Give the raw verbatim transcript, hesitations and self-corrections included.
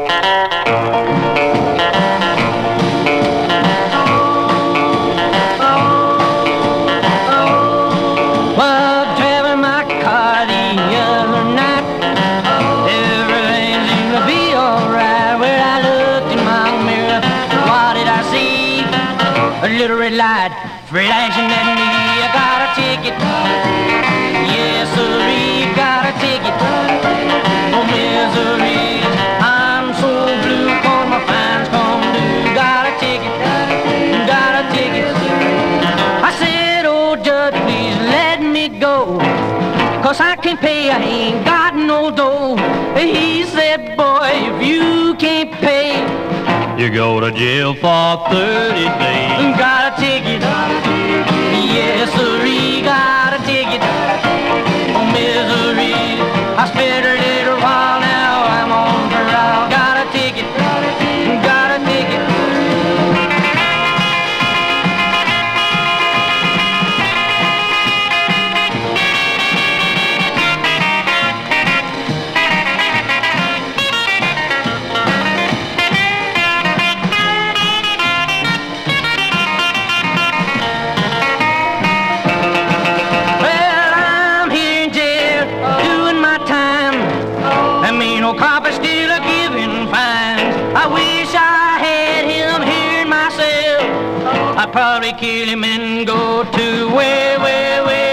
A little red light flashing at me. I got a ticket. Yes, sirree, got a ticket. Oh, misery, I'm so blue 'cause my fines come due. Got a ticket, got a ticket. I said, oh, judge, please let me go, 'cause I can't pay, I ain't got no dough. He said, boy, if you can't pay, you go to jail for thirty days. Got a ticket. Yes, sirree, got a ticket. Oh, misery, I spent a little while, now I'm on parole. Got a ticket. Got a ticket. No copper still a giving fines. I wish I had him here myself. I'd probably kill him and go to way, way, way